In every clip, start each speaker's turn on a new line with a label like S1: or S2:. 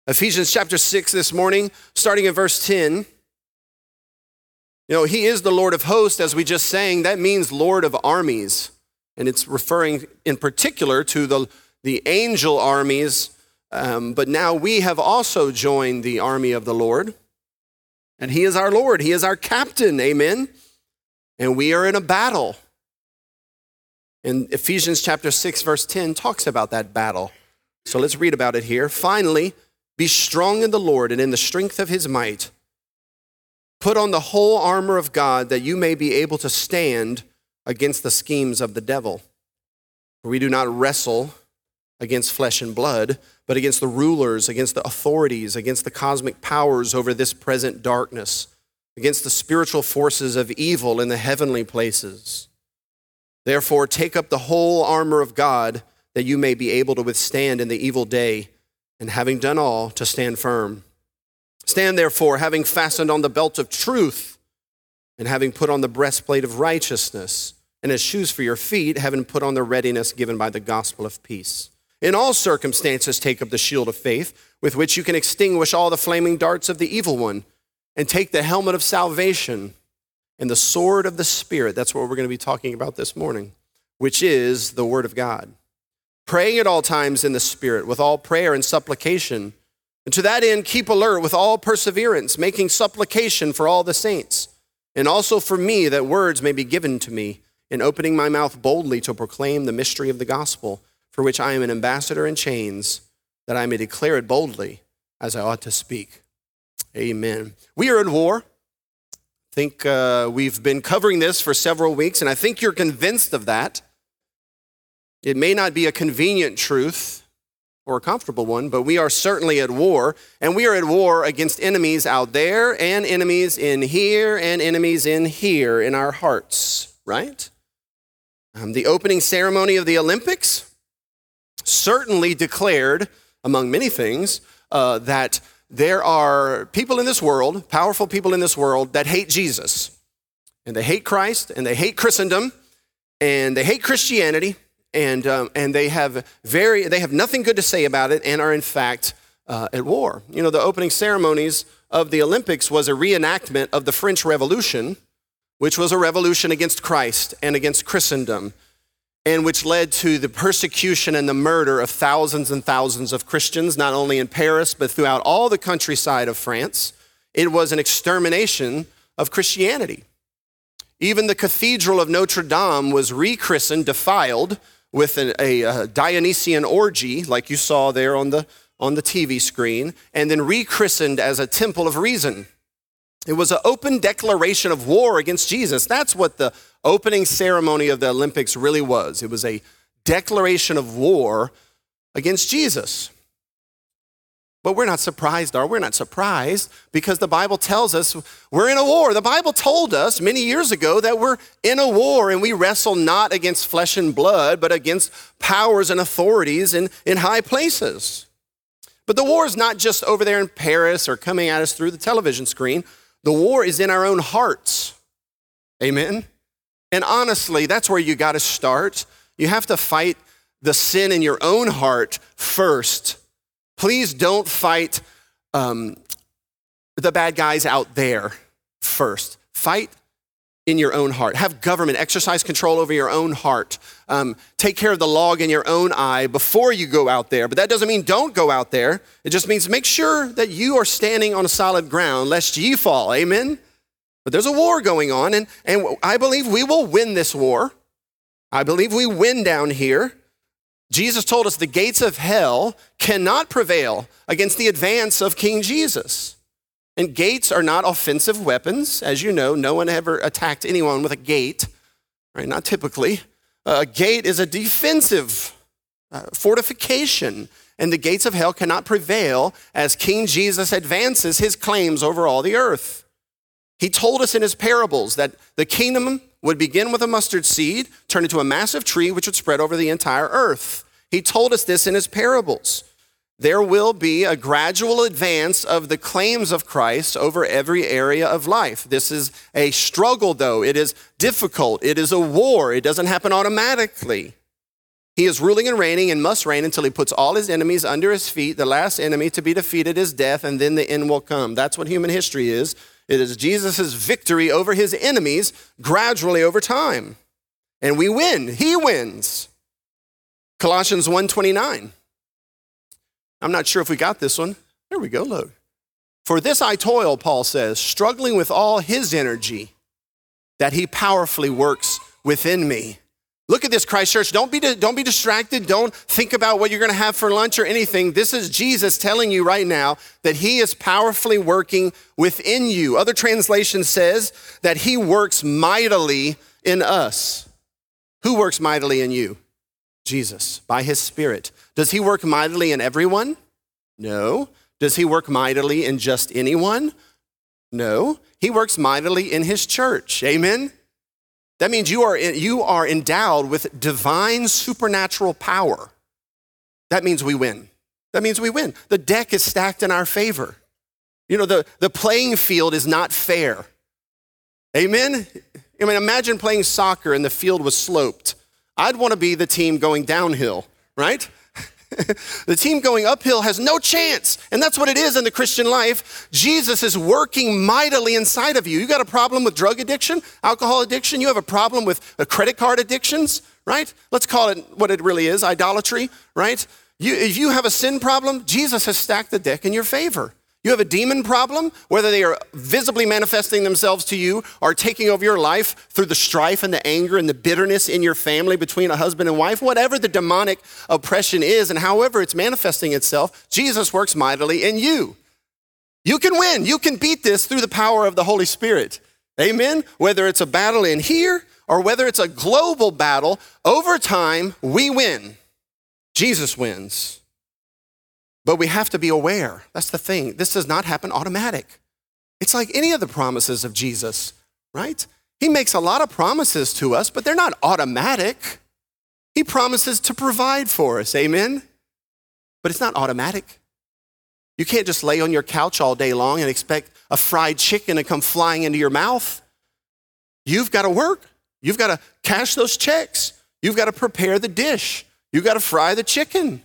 S1: Ephesians chapter 6 this morning, starting at verse 10. He is the Lord of hosts, as we just sang. That means Lord of armies. And it's referring in particular to the angel armies. But now we have also joined the army of the Lord. And he is our Lord. He is our captain. Amen. And we are in a battle. And Ephesians chapter 6, verse 10 talks about that battle. So let's read about it here. Finally, be strong in the Lord and in the strength of his might. Put on the whole armor of God that you may be able to stand against the schemes of the devil. For we do not wrestle against flesh and blood, but against the rulers, against the authorities, against the cosmic powers over this present darkness, against the spiritual forces of evil in the heavenly places. Therefore, take up the whole armor of God that you may be able to withstand in the evil day, and having done all, to stand firm. Stand therefore, having fastened on the belt of truth, and having put on the breastplate of righteousness, and as shoes for your feet, having put on the readiness given by the gospel of peace. In all circumstances, take up the shield of faith, with which you can extinguish all the flaming darts of the evil one, and take the helmet of salvation and the sword of the Spirit. That's what we're going to be talking about this morning, which is the word of God. Praying at all times in the Spirit, with all prayer and supplication. And to that end, keep alert with all perseverance, making supplication for all the saints, and also for me, that words may be given to me in opening my mouth boldly to proclaim the mystery of the gospel, for which I am an ambassador in chains, that I may declare it boldly as I ought to speak. Amen. We are at war. I think we've been covering this for several weeks, and I think you're convinced of that. It may not be a convenient truth or a comfortable one, but we are certainly at war, and we are at war against enemies out there and enemies in here and enemies in here in our hearts, right? The opening ceremony of the Olympics certainly declared, among many things, that there are people in this world, powerful people in this world, that hate Jesus. And they hate Christ, and they hate Christendom, and they hate Christianity, and they have nothing good to say about it, and are in fact at war. The opening ceremonies of the Olympics was a reenactment of the French Revolution, which was a revolution against Christ and against Christendom, and which led to the persecution and the murder of thousands and thousands of Christians, not only in Paris, but throughout all the countryside of France. It was an extermination of Christianity. Even the Cathedral of Notre Dame was rechristened, defiled, with a Dionysian orgy, like you saw there on the TV screen, and then rechristened as a temple of reason. It was an open declaration of war against Jesus. That's what the opening ceremony of the Olympics really was. It was a declaration of war against Jesus. But we're not surprised, are we? We're not surprised because the Bible tells us we're in a war. The Bible told us many years ago that we're in a war, and we wrestle not against flesh and blood, but against powers and authorities in high places. But the war is not just over there in Paris or coming at us through the television screen. The war is in our own hearts. Amen? And honestly, that's where you got to start. You have to fight the sin in your own heart first. Please don't fight the bad guys out there first. Fight in your own heart. Have government exercise control over your own heart. Take care of the log in your own eye before you go out there. But that doesn't mean don't go out there. It just means make sure that you are standing on a solid ground, lest ye fall. Amen? But there's a war going on, and I believe we will win this war. I believe we win down here. Jesus told us the gates of hell cannot prevail against the advance of King Jesus. And gates are not offensive weapons. As you know, no one ever attacked anyone with a gate, right? Not typically. A gate is a defensive fortification, and the gates of hell cannot prevail as King Jesus advances his claims over all the earth. He told us in his parables that the kingdom would begin with a mustard seed, turn into a massive tree, which would spread over the entire earth. He told us this in his parables. There will be a gradual advance of the claims of Christ over every area of life. This is a struggle, though. It is difficult. It is a war. It doesn't happen automatically. He is ruling and reigning and must reign until he puts all his enemies under his feet. The last enemy to be defeated is death, and then the end will come. That's what human history is. It is Jesus' victory over his enemies gradually over time. And we win. He wins. Colossians 1:29. I'm not sure if we got this one. There we go, look. For this I toil, Paul says, struggling with all his energy that he powerfully works within me. Look at this, Christ Church. Don't be distracted. Don't think about what you're going to have for lunch or anything. This is Jesus telling you right now that he is powerfully working within you. Other translation says that he works mightily in us. Who works mightily in you? Jesus, by his Spirit. Does he work mightily in everyone? No. Does he work mightily in just anyone? No. He works mightily in his church. Amen? That means you are endowed with divine supernatural power. That means we win. That means we win. The deck is stacked in our favor. You know, the playing field is not fair. Amen? I mean, imagine playing soccer and the field was sloped. I'd want to be the team going downhill, right? The team going uphill has no chance. And that's what it is in the Christian life. Jesus is working mightily inside of you. You got a problem with drug addiction, alcohol addiction. You have a problem with credit card addictions, right? Let's call it what it really is, idolatry, right? If you have a sin problem, Jesus has stacked the deck in your favor. You have a demon problem, whether they are visibly manifesting themselves to you or taking over your life through the strife and the anger and the bitterness in your family between a husband and wife, whatever the demonic oppression is and however it's manifesting itself, Jesus works mightily in you. You can win. You can beat this through the power of the Holy Spirit. Amen? Whether it's a battle in here or whether it's a global battle, over time, we win. Jesus wins. But we have to be aware. That's the thing. This does not happen automatic. It's like any of the promises of Jesus, right? He makes a lot of promises to us, but they're not automatic. He promises to provide for us, amen? But it's not automatic. You can't just lay on your couch all day long and expect a fried chicken to come flying into your mouth. You've got to work. You've got to cash those checks. You've got to prepare the dish. You've got to fry the chicken.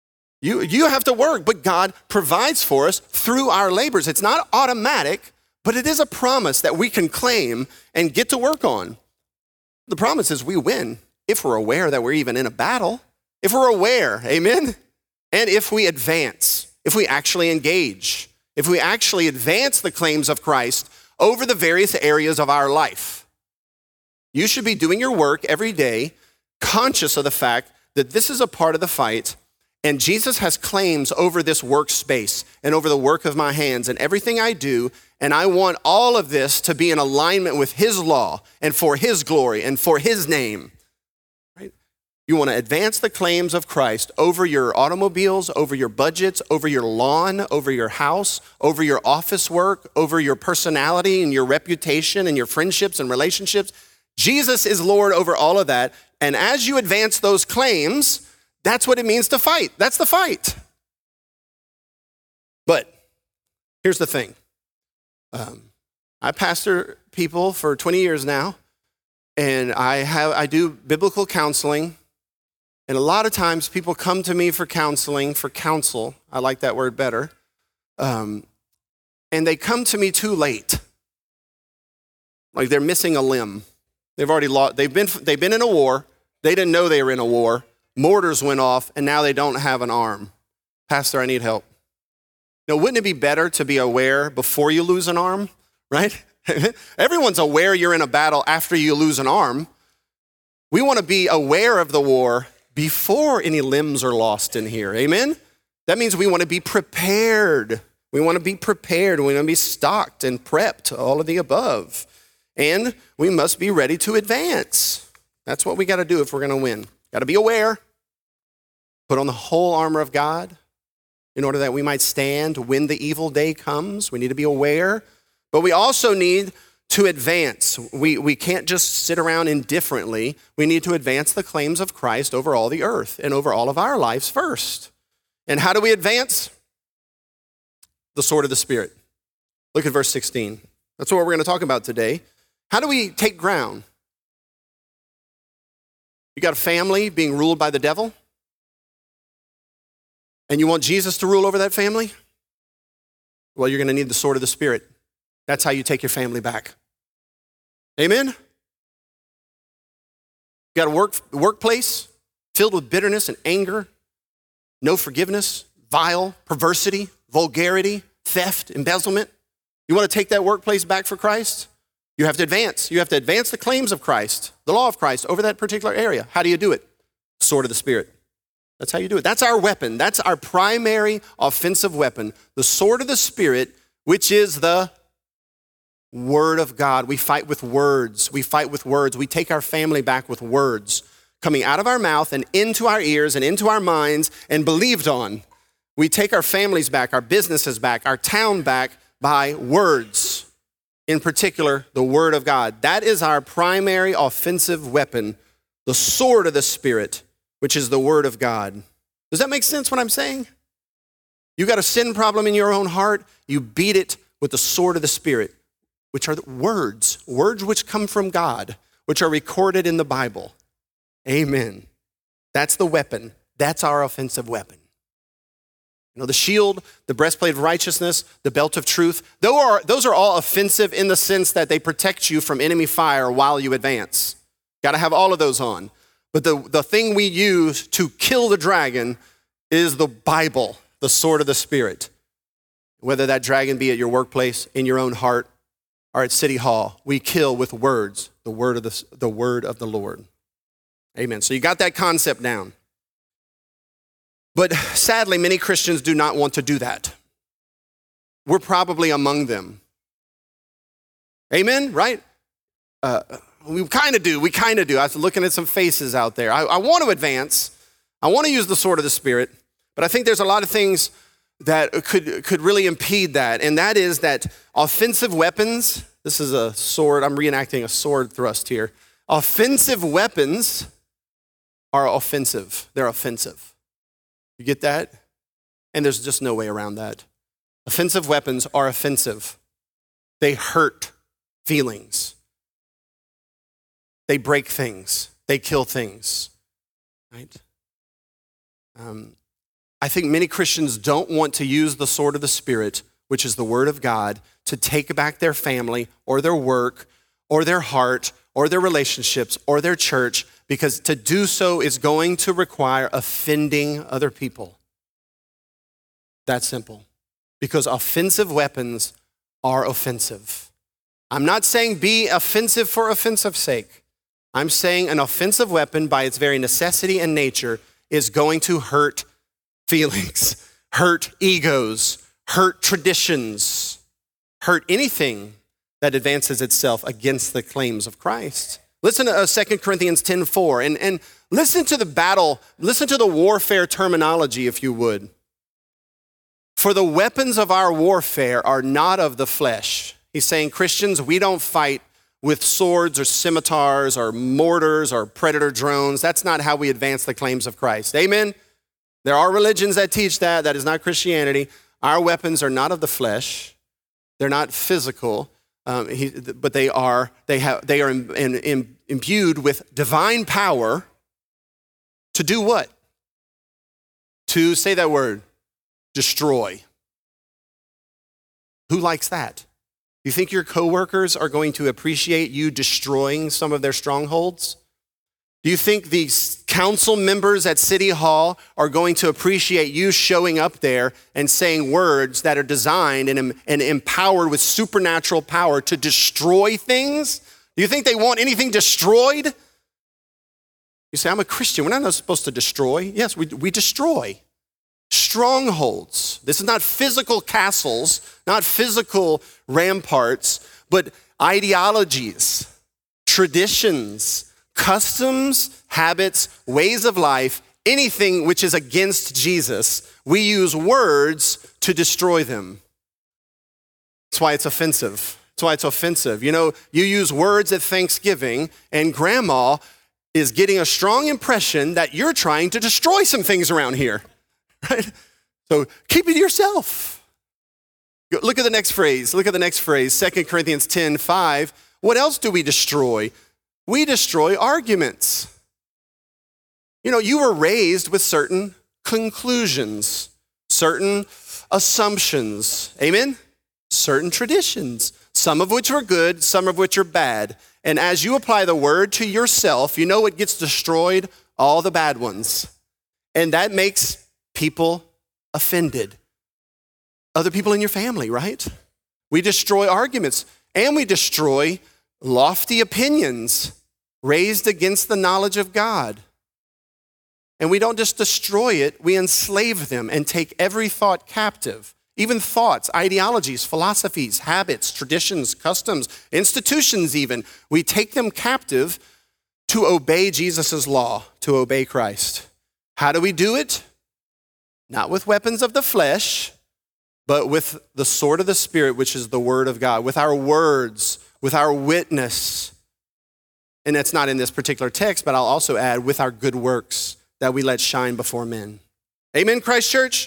S1: You have to work, but God provides for us through our labors. It's not automatic, but it is a promise that we can claim and get to work on. The promise is we win if we're aware that we're even in a battle, if we're aware, amen? And if we advance, if we actually engage, if we actually advance the claims of Christ over the various areas of our life. You should be doing your work every day, conscious of the fact that this is a part of the fight. And Jesus has claims over this workspace and over the work of my hands and everything I do. And I want all of this to be in alignment with his law and for his glory and for his name. Right? You want to advance the claims of Christ over your automobiles, over your budgets, over your lawn, over your house, over your office work, over your personality and your reputation and your friendships and relationships. Jesus is Lord over all of that. And as you advance those claims, that's what it means to fight. That's the fight. But here's the thing. I pastor people for 20 years now, and I do biblical counseling. And a lot of times people come to me for counseling, for counsel. I like that word better. And they come to me too late. Like they're missing a limb. They've already lost. They've been in a war. They didn't know they were in a war. Mortars went off, and now they don't have an arm. Pastor, I need help. Now, wouldn't it be better to be aware before you lose an arm, right? Everyone's aware you're in a battle after you lose an arm. We want to be aware of the war before any limbs are lost in here, amen? That means we want to be prepared. We want to be prepared. We want to be stocked and prepped, all of the above. And we must be ready to advance. That's what we got to do if we're going to win. Got to be aware, put on the whole armor of God in order that we might stand when the evil day comes. We need to be aware, but we also need to advance. We can't just sit around indifferently. We need to advance the claims of Christ over all the earth and over all of our lives first. And how do we advance? The sword of the Spirit. Look at verse 16. That's what we're going to talk about today. How do we take ground? You got a family being ruled by the devil? And you want Jesus to rule over that family? Well, you're going to need the sword of the Spirit. That's how you take your family back. Amen? You got a workplace filled with bitterness and anger, no forgiveness, vile, perversity, vulgarity, theft, embezzlement. You want to take that workplace back for Christ? You have to advance. You have to advance the claims of Christ, the law of Christ over that particular area. How do you do it? Sword of the Spirit. That's how you do it. That's our weapon. That's our primary offensive weapon, the sword of the Spirit, which is the Word of God. We fight with words. We fight with words. We take our family back with words coming out of our mouth and into our ears and into our minds and believed on. We take our families back, our businesses back, our town back by words. In particular, the Word of God. That is our primary offensive weapon, the sword of the Spirit, which is the Word of God. Does that make sense what I'm saying? You got a sin problem in your own heart, you beat it with the sword of the Spirit, which are the words which come from God, which are recorded in the Bible. Amen. That's the weapon. That's our offensive weapon. You know, the shield, the breastplate of righteousness, the belt of truth, those are all offensive in the sense that they protect you from enemy fire while you advance. Got to have all of those on. But the thing we use to kill the dragon is the Bible, the sword of the Spirit. Whether that dragon be at your workplace, in your own heart, or at City Hall, we kill with words, the word of the Lord. Amen. So you got that concept down. But sadly, many Christians do not want to do that. We're probably among them. Amen, right? We kind of do. I was looking at some faces out there. I want to advance. I want to use the sword of the Spirit, but I think there's a lot of things that could really impede that, and that is that offensive weapons, this is a sword, I'm reenacting a sword thrust here. Offensive weapons are offensive. They're offensive. You get that? And there's just no way around that. Offensive weapons are offensive. They hurt feelings. They break things. They kill things, right? I think many Christians don't want to use the sword of the Spirit, which is the Word of God, to take back their family or their work or their heart or their relationships or their church, because to do so is going to require offending other people. That simple. Because offensive weapons are offensive. I'm not saying be offensive for offensive's sake. I'm saying an offensive weapon by its very necessity and nature is going to hurt feelings, hurt egos, hurt traditions, hurt anything that advances itself against the claims of Christ. Listen to 2 Corinthians 10:4 and listen to the battle, listen to the warfare terminology, if you would. For the weapons of our warfare are not of the flesh. He's saying, Christians, we don't fight with swords or scimitars or mortars or predator drones. That's not how we advance the claims of Christ. Amen? There are religions that teach that. That is not Christianity. Our weapons are not of the flesh. They're not physical, but they are imbued with divine power to do what? To say that word, destroy. Who likes that? Do you think your coworkers are going to appreciate you destroying some of their strongholds? Do you think the council members at City Hall are going to appreciate you showing up there and saying words that are designed and empowered with supernatural power to destroy things? Do you think they want anything destroyed? You say, I'm a Christian. We're not supposed to destroy. Yes, we destroy strongholds. This is not physical castles, not physical ramparts, but ideologies, traditions, customs, habits, ways of life, anything which is against Jesus. We use words to destroy them. That's why it's offensive. That's why it's offensive. You know, you use words at Thanksgiving, and grandma is getting a strong impression that you're trying to destroy some things around here. Right? So keep it to yourself. Look at the next phrase. 2 Corinthians 10:5. What else do we destroy? We destroy arguments. You were raised with certain conclusions, certain assumptions, amen? Certain traditions, some of which are good, some of which are bad. And as you apply the word to yourself, what gets destroyed? All the bad ones. And that makes people offended. Other people in your family, right? We destroy arguments and we destroy lofty opinions raised against the knowledge of God. And we don't just destroy it, we enslave them and take every thought captive. Even thoughts, ideologies, philosophies, habits, traditions, customs, institutions even. We take them captive to obey Jesus' law, to obey Christ. How do we do it? Not with weapons of the flesh, but with the sword of the Spirit, which is the word of God, with our words, with our witness. And that's not in this particular text, but I'll also add with our good works that we let shine before men. Amen, Christ Church?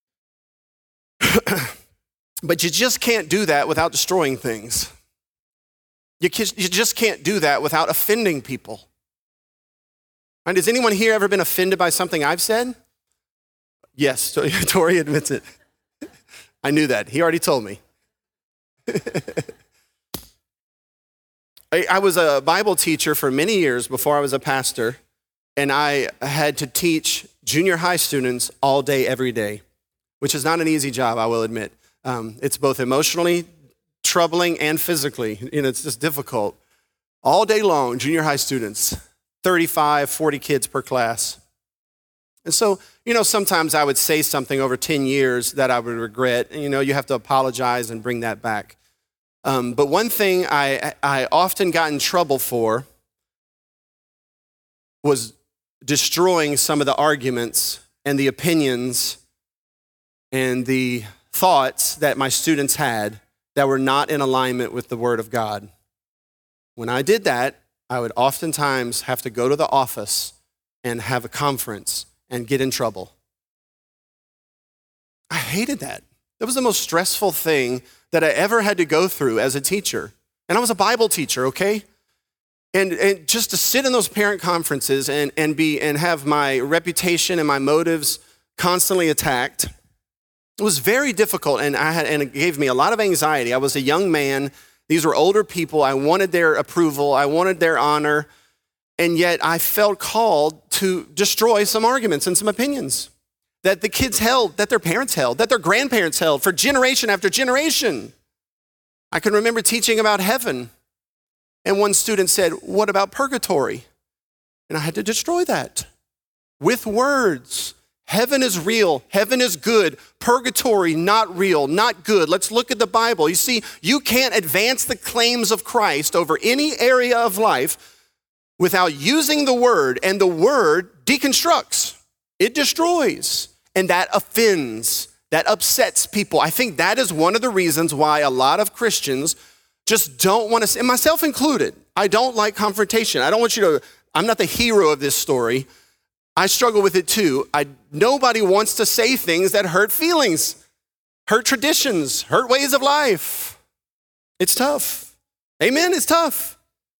S1: But you just can't do that without destroying things. You just can't do that without offending people. And has anyone here ever been offended by something I've said? Yes, Tori admits it. I knew that. He already told me. I was a Bible teacher for many years before I was a pastor, and I had to teach junior high students all day, every day, which is not an easy job, I will admit. It's both emotionally troubling and physically. It's just difficult. All day long, junior high students, 35, 40 kids per class. And so, sometimes I would say something over 10 years that I would regret. You have to apologize and bring that back. But one thing I often got in trouble for was destroying some of the arguments and the opinions and the thoughts that my students had that were not in alignment with the Word of God. When I did that, I would oftentimes have to go to the office and have a conference and get in trouble. I hated that. That was the most stressful thing that I ever had to go through as a teacher. And I was a Bible teacher, okay? And just to sit in those parent conferences and have my reputation and my motives constantly attacked, it was very difficult, and it gave me a lot of anxiety. I was a young man. These were older people. I wanted their approval. I wanted their honor. And yet I felt called to destroy some arguments and some opinions that the kids held, that their parents held, that their grandparents held for generation after generation. I can remember teaching about heaven, and one student said, "What about purgatory?" And I had to destroy that with words. Heaven is real. Heaven is good. Purgatory, not real, not good. Let's look at the Bible. You see, you can't advance the claims of Christ over any area of life without using the word, and the word deconstructs. It destroys, and that offends, that upsets people. I think that is one of the reasons why a lot of Christians just don't want to, and myself included, I don't like confrontation. I'm not the hero of this story. I struggle with it too. Nobody wants to say things that hurt feelings, hurt traditions, hurt ways of life. It's tough. Amen, it's tough.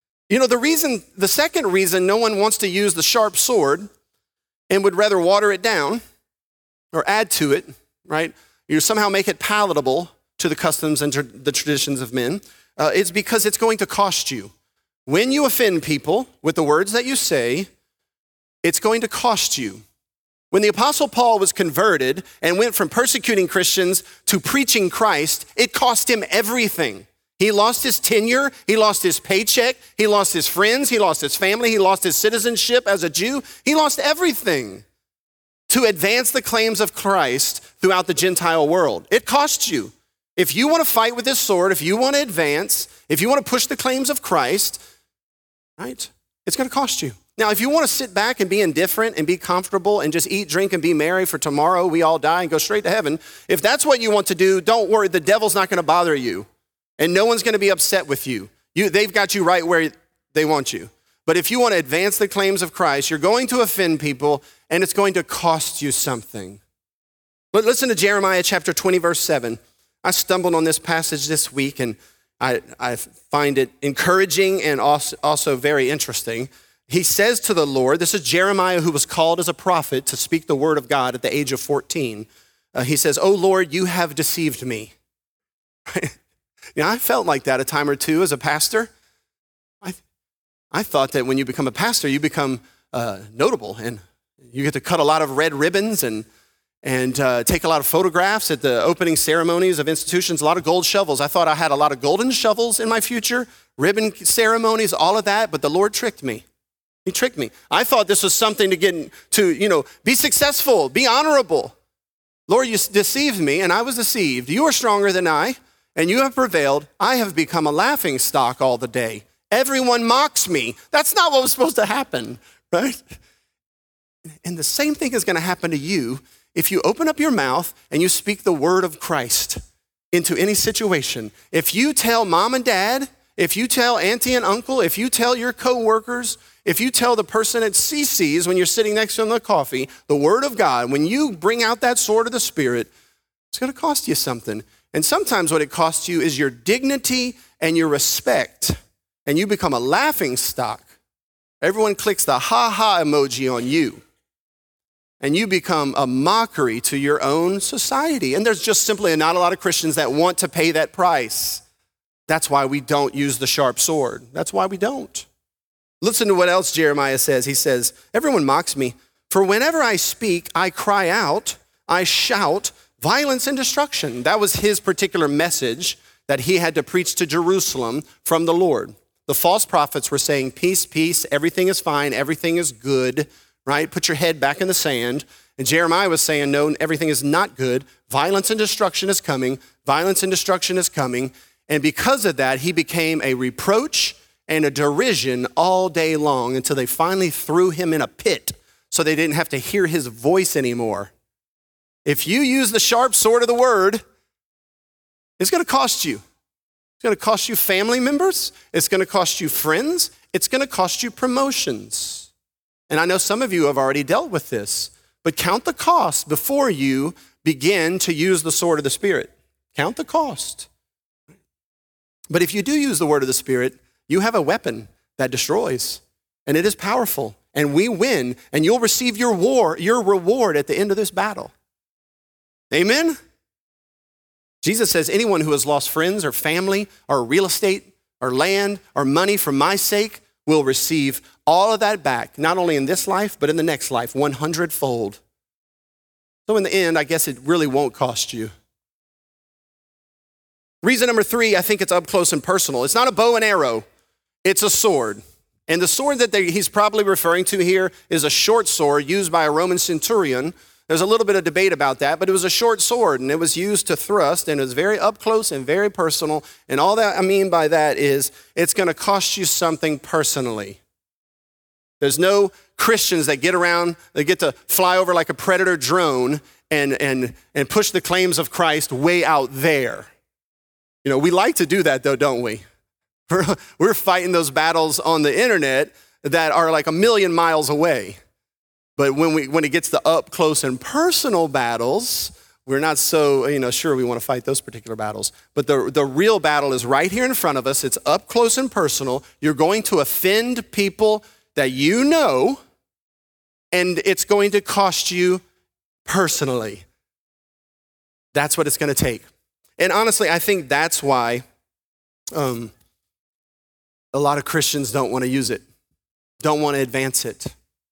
S1: The second reason no one wants to use the sharp sword and would rather water it down or add to it, right? You somehow make it palatable to the customs and the traditions of men. It's because it's going to cost you. When you offend people with the words that you say, it's going to cost you. When the Apostle Paul was converted and went from persecuting Christians to preaching Christ, it cost him everything. He lost his tenure, he lost his paycheck, he lost his friends, he lost his family, he lost his citizenship as a Jew. He lost everything to advance the claims of Christ throughout the Gentile world. It costs you. If you want to fight with this sword, if you want to advance, if you want to push the claims of Christ, right, it's going to cost you. Now, if you want to sit back and be indifferent and be comfortable and just eat, drink, and be merry for tomorrow, we all die and go straight to heaven, if that's what you want to do, don't worry. The devil's not going to bother you, and no one's going to be upset with you. They've got you right where they want you. But if you want to advance the claims of Christ, you're going to offend people, and it's going to cost you something. But listen to Jeremiah chapter 20, verse 7. I stumbled on this passage this week, and I find it encouraging and also very interesting. he says to the Lord, this is Jeremiah who was called as a prophet to speak the word of God at the age of 14. He says, "Oh Lord, you have deceived me." I felt like that a time or two as a pastor. I thought that when you become a pastor, you become notable and you get to cut a lot of red ribbons and take a lot of photographs at the opening ceremonies of institutions, a lot of gold shovels. I thought I had a lot of golden shovels in my future, ribbon ceremonies, all of that, but the Lord tricked me. He tricked me. I thought this was something to get to, be successful, be honorable. Lord, you deceived me, and I was deceived. You are stronger than I, and you have prevailed. I have become a laughing stock all the day. Everyone mocks me. That's not what was supposed to happen, right? And the same thing is going to happen to you if you open up your mouth and you speak the word of Christ into any situation. If you tell mom and dad, if you tell auntie and uncle, if you tell your coworkers, if you tell the person at CC's when you're sitting next to them with coffee, the word of God, when you bring out that sword of the Spirit, it's going to cost you something. And sometimes what it costs you is your dignity and your respect. And you become a laughing stock. Everyone clicks the ha-ha emoji on you. And you become a mockery to your own society. And there's just simply not a lot of Christians that want to pay that price. That's why we don't use the sharp sword. That's why we don't. Listen to what else Jeremiah says. He says, everyone mocks me. For whenever I speak, I cry out, I shout, violence and destruction. That was his particular message that he had to preach to Jerusalem from the Lord. The false prophets were saying, peace, peace, everything is fine, everything is good, right? Put your head back in the sand. And Jeremiah was saying, no, everything is not good. Violence and destruction is coming. Violence and destruction is coming. And because of that, he became a reproach and a derision all day long until they finally threw him in a pit so they didn't have to hear his voice anymore. If you use the sharp sword of the word, it's going to cost you. It's going to cost you family members. It's going to cost you friends. It's going to cost you promotions. And I know some of you have already dealt with this, but count the cost before you begin to use the sword of the Spirit. Count the cost. But if you do use the word of the Spirit, you have a weapon that destroys, and it is powerful, and we win, and you'll receive your reward at the end of this battle. Amen? Jesus says anyone who has lost friends or family or real estate or land or money for my sake will receive all of that back, not only in this life, but in the next life, 100-fold. So in the end, I guess it really won't cost you. Reason number 3, I think it's up close and personal. It's not a bow and arrow, it's a sword. And the sword that he's probably referring to here is a short sword used by a Roman centurion. There's a little bit of debate about that, but it was a short sword and it was used to thrust and it was very up close and very personal. And all that I mean by that is it's going to cost you something personally. There's no Christians that get around, they get to fly over like a Predator drone and push the claims of Christ way out there. We like to do that though, don't we? We're fighting those battles on the internet that are like a million miles away. But when it gets to up close and personal battles, we're not so, sure we want to fight those particular battles. But the real battle is right here in front of us. It's up close and personal. You're going to offend people that you know, and it's going to cost you personally. That's what it's going to take. And honestly, I think that's why a lot of Christians don't want to use it, don't want to advance it.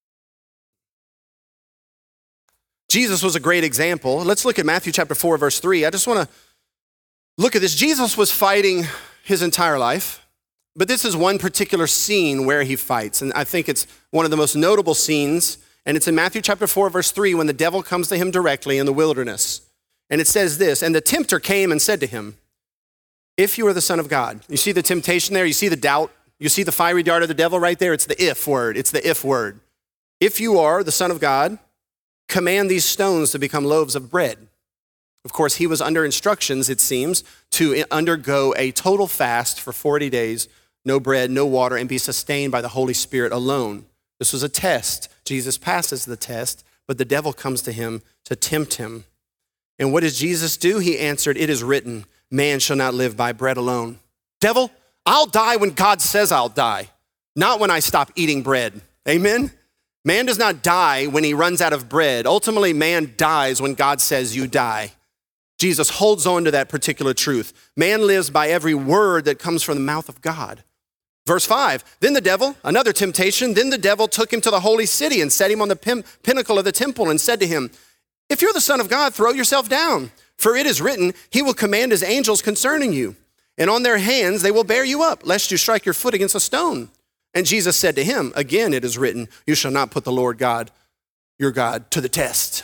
S1: Jesus was a great example. Let's look at Matthew chapter 4, verse 3. I just want to look at this. Jesus was fighting his entire life, but this is one particular scene where he fights. And I think it's one of the most notable scenes. And it's in Matthew chapter 4, verse 3, when the devil comes to him directly in the wilderness. And it says this, and the tempter came and said to him, if you are the Son of God. You see the temptation there? You see the doubt? You see the fiery dart of the devil right there? It's the if word. It's the if word. If you are the Son of God, command these stones to become loaves of bread. Of course, he was under instructions, it seems, to undergo a total fast for 40 days, no bread, no water, and be sustained by the Holy Spirit alone. This was a test. Jesus passes the test, but the devil comes to him to tempt him. And what does Jesus do? He answered, it is written, man shall not live by bread alone. Devil, I'll die when God says I'll die, not when I stop eating bread. Amen? Man does not die when he runs out of bread. Ultimately, man dies when God says you die. Jesus holds on to that particular truth. Man lives by every word that comes from the mouth of God. Verse 5, then the devil, another temptation, then the devil took him to the holy city and set him on the pinnacle of the temple and said to him, if you're the Son of God, throw yourself down. For it is written, he will command his angels concerning you, and on their hands they will bear you up, lest you strike your foot against a stone. And Jesus said to him, again it is written, you shall not put the Lord God, your God, to the test.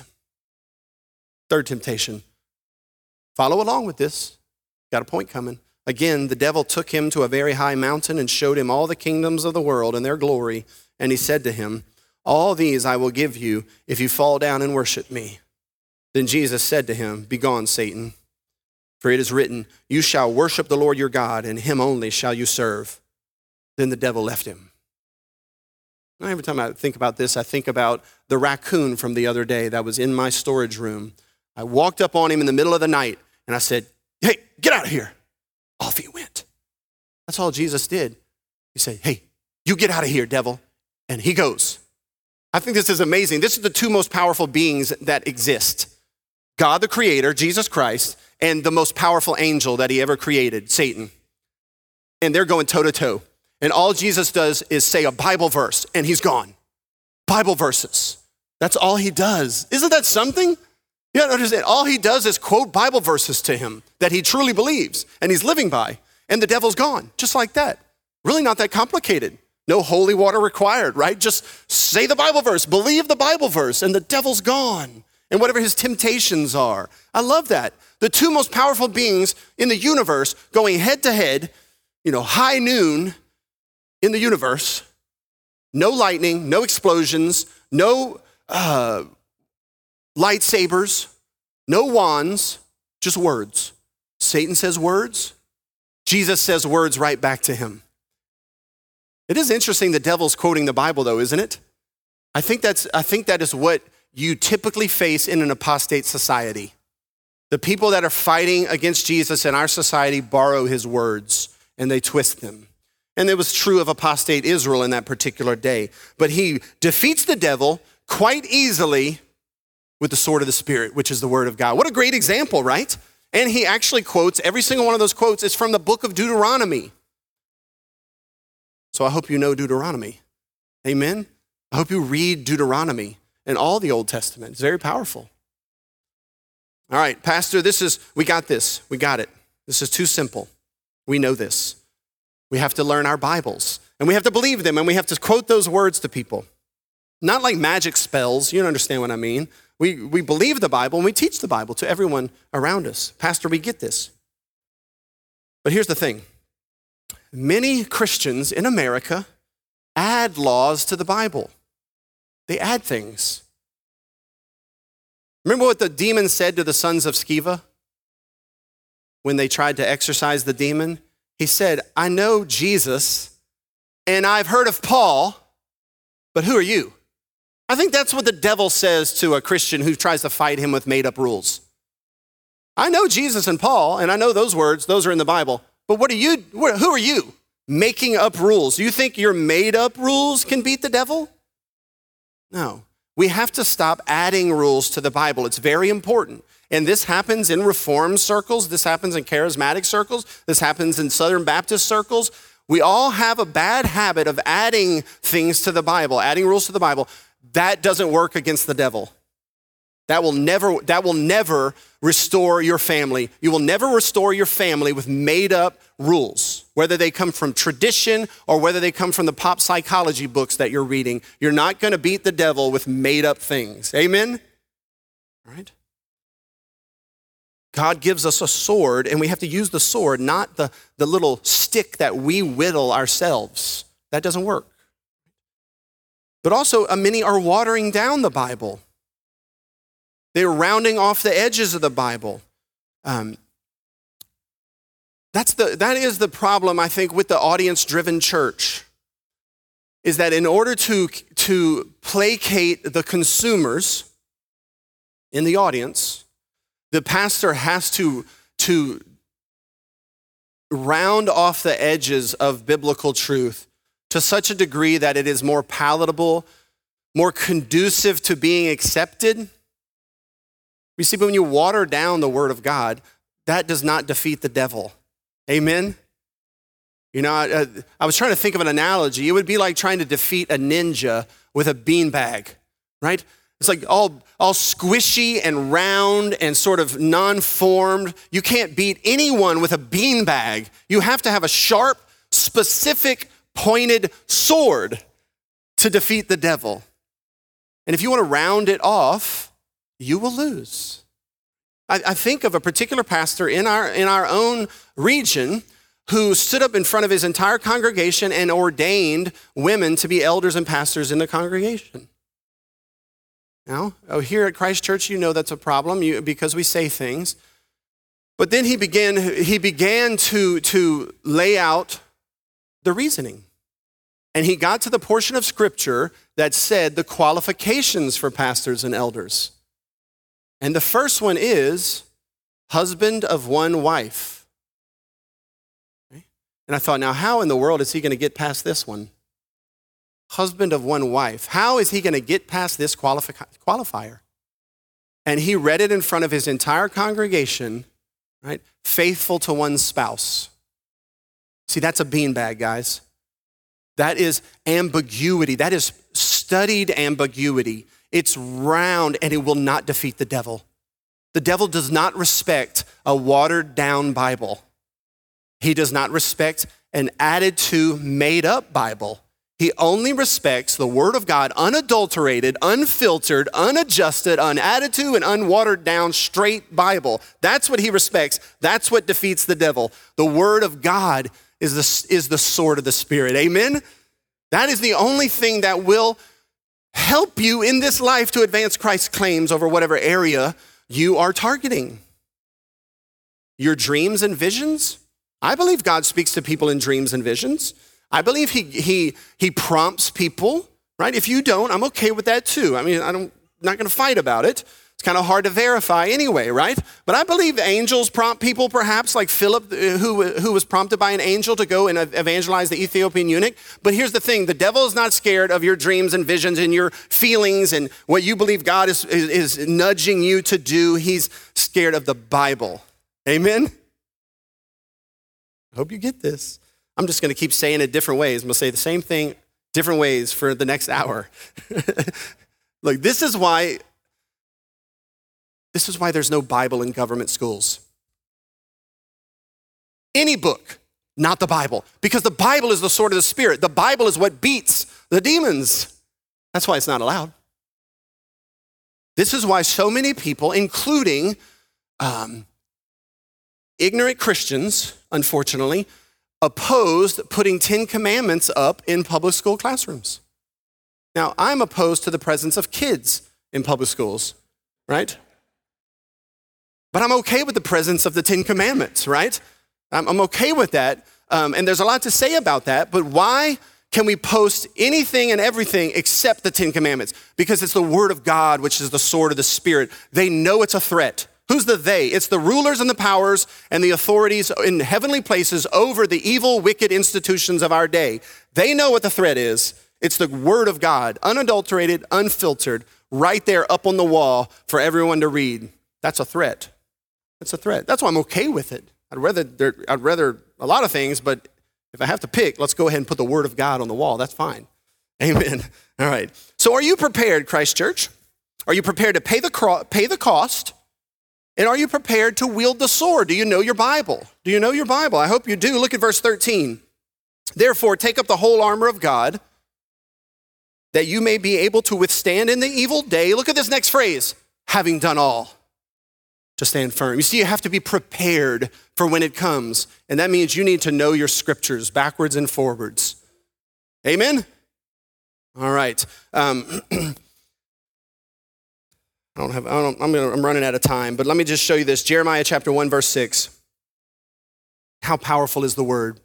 S1: Third temptation. Follow along with this. Got a point coming. Again, the devil took him to a very high mountain and showed him all the kingdoms of the world and their glory. And he said to him, all these I will give you if you fall down and worship me. Then Jesus said to him, begone, Satan, for it is written, you shall worship the Lord your God, and him only shall you serve. Then the devil left him. Now, every time I think about this, I think about the raccoon from the other day that was in my storage room. I walked up on him in the middle of the night, and I said, hey, get out of here. Off he went. That's all Jesus did. He said, hey, you get out of here, devil. And he goes. I think this is amazing. This is the two most powerful beings that exist. God, the creator, Jesus Christ, and the most powerful angel that he ever created, Satan. And they're going toe to toe. And all Jesus does is say a Bible verse, and he's gone. Bible verses. That's all he does. Isn't that something? You don't understand. All he does is quote Bible verses to him that he truly believes and he's living by. And the devil's gone, just like that. Really not that complicated. No holy water required, right? Just say the Bible verse, believe the Bible verse, and the devil's gone. And whatever his temptations are. I love that. The two most powerful beings in the universe going head to head, high noon in the universe. No lightning, no explosions, no lightsabers, no wands, just words. Satan says words. Jesus says words right back to him. It is interesting the devil's quoting the Bible though, isn't it? I think that is what you typically face in an apostate society. The people that are fighting against Jesus in our society borrow his words and they twist them. And it was true of apostate Israel in that particular day. But he defeats the devil quite easily with the sword of the Spirit, which is the word of God. What a great example, right? And he actually quotes, every single one of those quotes is from the book of Deuteronomy. So I hope you know Deuteronomy. Amen? I hope you read Deuteronomy and all the Old Testament. It's very powerful. All right, Pastor, we got this. We got it. This is too simple. We know this. We have to learn our Bibles, and we have to believe them, and we have to quote those words to people. Not like magic spells. You don't understand what I mean. We believe the Bible, and we teach the Bible to everyone around us. Pastor, we get this. But here's the thing. Many Christians in America add laws to the Bible. They add things. Remember what the demon said to the sons of Sceva when they tried to exorcise the demon? He said, I know Jesus and I've heard of Paul, but who are you? I think that's what the devil says to a Christian who tries to fight him with made up rules. I know Jesus and Paul, and I know those words, those are in the Bible, but who are you making up rules? You think your made up rules can beat the devil? No, we have to stop adding rules to the Bible. It's very important. And this happens in Reformed circles. This happens in charismatic circles. This happens in Southern Baptist circles. We all have a bad habit of adding things to the Bible, adding rules to the Bible. That doesn't work against the devil. That will never restore your family. You will never restore your family with made up rules, whether they come from tradition or whether they come from the pop psychology books that you're reading. You're not going to beat the devil with made up things. Amen? All right? God gives us a sword, and we have to use the sword, not the little stick that we whittle ourselves. That doesn't work. But also, many are watering down the Bible. They're rounding off the edges of the Bible. That is the problem, I think, with the audience-driven church, is that in order to placate the consumers in the audience, the pastor has to round off the edges of biblical truth to such a degree that it is more palatable, more conducive to being accepted. You see, when you water down the word of God, that does not defeat the devil. Amen? You know, I was trying to think of an analogy. It would be like trying to defeat a ninja with a beanbag, right? It's like all squishy and round and sort of non-formed. You can't beat anyone with a beanbag. You have to have a sharp, specific, pointed sword to defeat the devil. And if you want to round it off, you will lose. I think of a particular pastor in our own region who stood up in front of his entire congregation and ordained women to be elders and pastors in the congregation. Now, here at Christ Church, you know that's a problem because we say things. But then he began to lay out the reasoning. And he got to the portion of Scripture that said the qualifications for pastors and elders. And the first one is husband of one wife. And I thought, now how in the world is he going to get past this one? Husband of one wife. How is he going to get past this qualifier? And he read it in front of his entire congregation, right? Faithful to one spouse. See, that's a beanbag, guys. That is ambiguity. That is studied ambiguity. It's round and it will not defeat the devil. The devil does not respect a watered down Bible. He does not respect an added to, made up Bible. He only respects the Word of God, unadulterated, unfiltered, unadjusted, unadded to, and unwatered down, straight Bible. That's what he respects. That's what defeats the devil. The Word of God is the sword of the Spirit. Amen? That is the only thing that will help you in this life to advance Christ's claims over whatever area you are targeting. Your dreams and visions. I believe God speaks to people in dreams and visions. I believe he prompts people, right? If you don't, I'm okay with that too. I mean, I'm not going to fight about it. It's kind of hard to verify anyway, right? But I believe angels prompt people, perhaps like Philip, who was prompted by an angel to go and evangelize the Ethiopian eunuch. But here's the thing, the devil is not scared of your dreams and visions and your feelings and what you believe God is nudging you to do. He's scared of the Bible. Amen? I hope you get this. I'm just going to keep saying it different ways. I'm going to say the same thing different ways for the next hour. Look, this is why there's no Bible in government schools. Any book, not the Bible. Because the Bible is the sword of the Spirit. The Bible is what beats the demons. That's why it's not allowed. This is why so many people, including ignorant Christians, unfortunately, opposed putting 10 commandments up in public school classrooms. Now, I'm opposed to the presence of kids in public schools, right? But I'm okay with the presence of the 10 commandments, right? I'm okay with that. And there's a lot to say about that, but why can we post anything and everything except the 10 commandments? Because it's the word of God, which is the sword of the Spirit. They know it's a threat. Who's the they? It's the rulers and the powers and the authorities in heavenly places over the evil, wicked institutions of our day. They know what the threat is. It's the word of God, unadulterated, unfiltered, right there up on the wall for everyone to read. That's a threat. It's a threat. That's why I'm okay with it. I'd rather a lot of things, but if I have to pick, let's go ahead and put the word of God on the wall. That's fine. Amen. All right. So are you prepared, Christ Church? Are you prepared to pay the cost? And are you prepared to wield the sword? Do you know your Bible? Do you know your Bible? I hope you do. Look at verse 13. Therefore, take up the whole armor of God, that you may be able to withstand in the evil day. Look at this next phrase, having done all, to stand firm. You see, you have to be prepared for when it comes. And that means you need to know your scriptures backwards and forwards. Amen? All right. I'm running out of time, but let me just show you this. Jeremiah chapter 1, verse 6. How powerful is the word?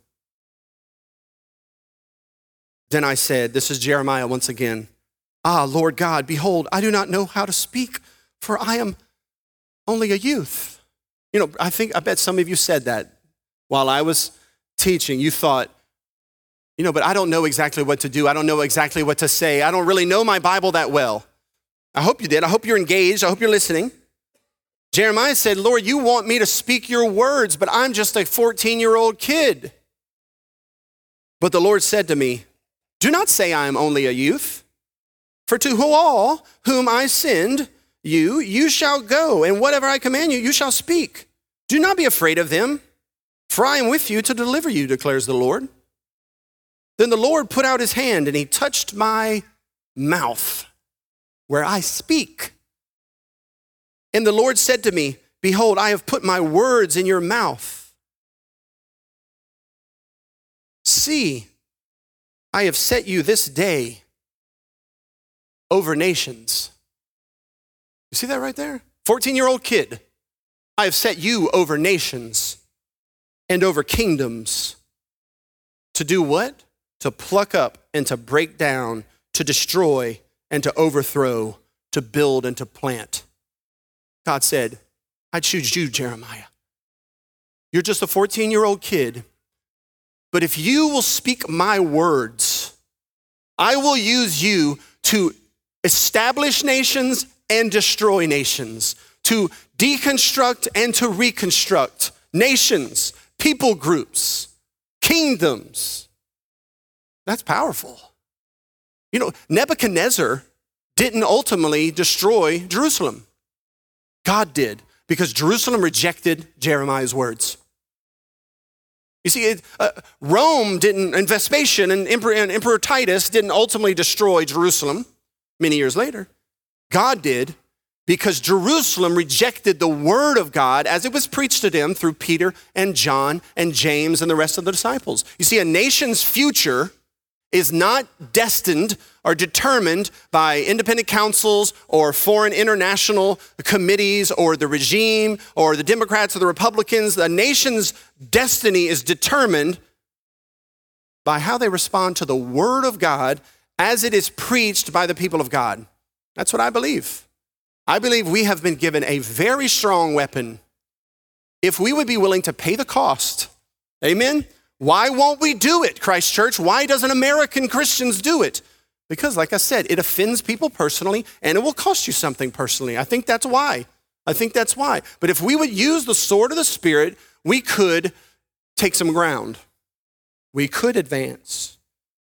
S1: Then I said, this is Jeremiah once again. Ah, Lord God, behold, I do not know how to speak, for I am only a youth. You know, I bet some of you said that while I was teaching. You thought, But I don't know exactly what to do. I don't know exactly what to say. I don't really know my Bible that well. I hope you did. I hope you're engaged. I hope you're listening. Jeremiah said, Lord, you want me to speak your words, but I'm just a 14-year-old kid. But the Lord said to me, do not say I am only a youth, for to all whom I send you, you shall go, and whatever I command you, you shall speak. Do not be afraid of them, for I am with you to deliver you, declares the Lord. Then the Lord put out his hand, and he touched my mouth, where I speak. And the Lord said to me, behold, I have put my words in your mouth. See, I have set you this day over nations. You see that right there? 14-year-old kid. I have set you over nations and over kingdoms. To do what? To pluck up and to break down, to destroy and to overthrow, to build and to plant. God said, I choose you, Jeremiah. You're just a 14-year-old kid, but if you will speak my words, I will use you to establish nations and destroy nations, to deconstruct and to reconstruct nations, people groups, kingdoms. That's powerful. Nebuchadnezzar didn't ultimately destroy Jerusalem. God did, because Jerusalem rejected Jeremiah's words. You see, Rome didn't, and Vespasian and Emperor Titus didn't ultimately destroy Jerusalem many years later. God did, because Jerusalem rejected the word of God as it was preached to them through Peter and John and James and the rest of the disciples. You see, a nation's future is not destined or determined by independent councils or foreign international committees or the regime or the Democrats or the Republicans. The nation's destiny is determined by how they respond to the word of God as it is preached by the people of God. That's what I believe. I believe we have been given a very strong weapon if we would be willing to pay the cost. Amen? Why won't we do it, Christ Church? Why doesn't American Christians do it? Because, like I said, it offends people personally, and it will cost you something personally. I think that's why. But if we would use the sword of the Spirit, we could take some ground. We could advance.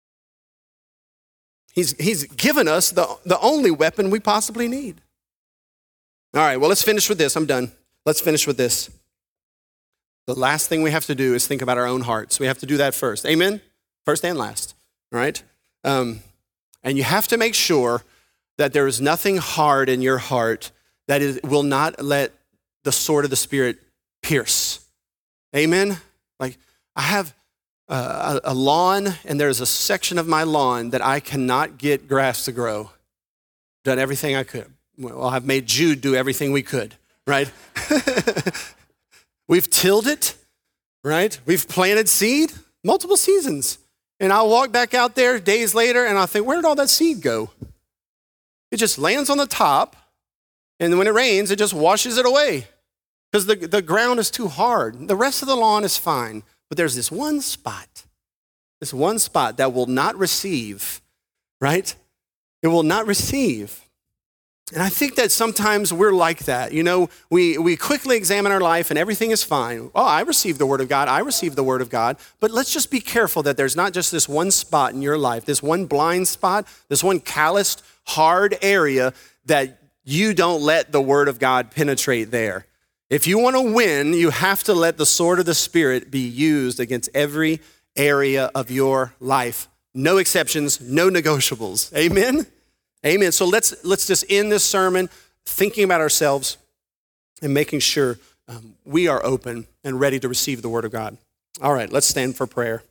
S1: He's given us the only weapon we possibly need. All right, well, let's finish with this. I'm done. Let's finish with this. The last thing we have to do is think about our own hearts. We have to do that first. Amen? First and last. All right? And you have to make sure that there is nothing hard in your heart that will not let the sword of the Spirit pierce. Amen? Like, I have a lawn, and there's a section of my lawn that I cannot get grass to grow. Done everything I could. Well, I've made Jude do everything we could, right? We've tilled it, right? We've planted seed, multiple seasons. And I'll walk back out there days later and I'll think, where did all that seed go? It just lands on the top, and when it rains, it just washes it away because the ground is too hard. The rest of the lawn is fine, but there's this one spot that will not receive, right? It will not receive. And I think that sometimes we're like that. We quickly examine our life and everything is fine. Oh, I received the word of God. I received the word of God. But let's just be careful that there's not just this one spot in your life, this one blind spot, this one calloused, hard area that you don't let the word of God penetrate there. If you want to win, you have to let the sword of the Spirit be used against every area of your life. No exceptions, no negotiables. Amen? Amen. So let's just end this sermon thinking about ourselves and making sure we are open and ready to receive the word of God. All right, let's stand for prayer.